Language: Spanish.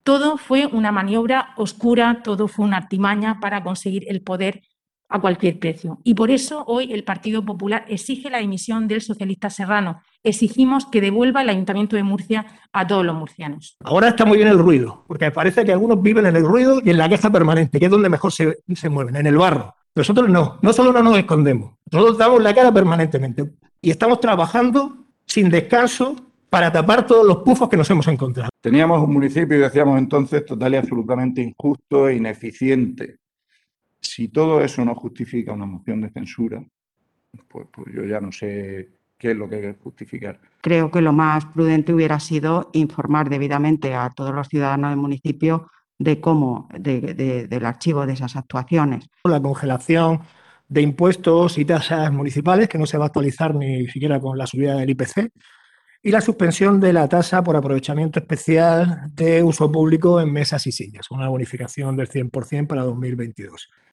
Todo fue una maniobra oscura, todo fue una artimaña para conseguir el poder a cualquier precio. Y por eso hoy el Partido Popular exige la dimisión del socialista Serrano. Exigimos que devuelva el Ayuntamiento de Murcia a todos los murcianos. Ahora está muy bien el ruido, porque parece que algunos viven en el ruido y en la queja permanente, que es donde mejor se mueven, en el barro. Nosotros no solo no nos escondemos, nosotros damos la cara permanentemente y estamos trabajando sin descanso para tapar todos los pufos que nos hemos encontrado. Teníamos un municipio, decíamos entonces, total y absolutamente injusto e ineficiente. Si todo eso no justifica una moción de censura, pues yo ya no sé qué es lo que hay que justificar. Creo que lo más prudente hubiera sido informar debidamente a todos los ciudadanos del municipio de cómo, del archivo de esas actuaciones. La congelación de impuestos y tasas municipales, que no se va a actualizar ni siquiera con la subida del IPC, y la suspensión de la tasa por aprovechamiento especial de uso público en mesas y sillas, una bonificación del 100% para 2022.